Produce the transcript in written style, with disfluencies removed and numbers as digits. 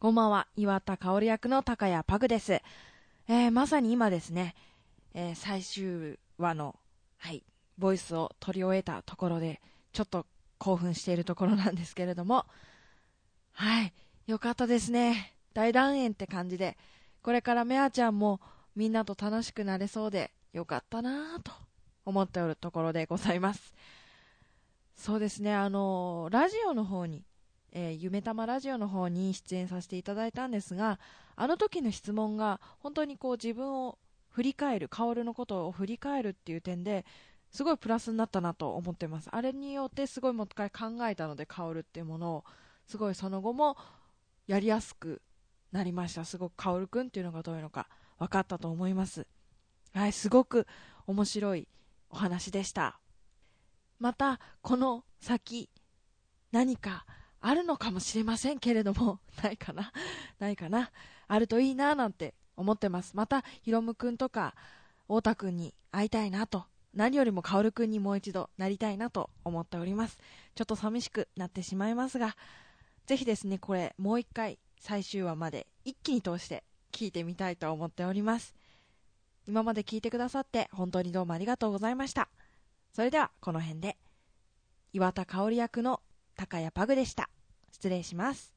こんばんは、岩田香織役の高谷パグです。まさに今ですね、最終話の、ボイスを取り終えたところで、ちょっと興奮しているところなんですけれども、よかったですね。大団円って感じで、これからめあちゃんもみんなと楽しくなれそうで、よかったなぁと思っておるところでございます。そうですね、ラジオの方に、夢玉ラジオの方に出演させていただいたんですが、あの時の質問が本当にこう自分を振り返る、薫のことを振り返るっていう点ですごいプラスになったなと思ってます。あれによってすごいもう一回考えたので、薫っていうものをすごいその後もやりやすくなりました。すごく薫くんっていうのがどういうのか分かったと思います。すごく面白いお話でした。またこの先何かあるのかもしれませんけれども、ないかなあるといいななんて思ってます。またひろむくんとか太田くんに会いたいなと、何よりもかおるくんにもう一度なりたいなと思っております。ちょっと寂しくなってしまいますが、ぜひですね、これもう一回最終話まで一気に通して聞いてみたいと思っております。今まで聞いてくださって本当にどうもありがとうございました。それではこの辺で、岩田香織役の高谷パグでした。失礼します。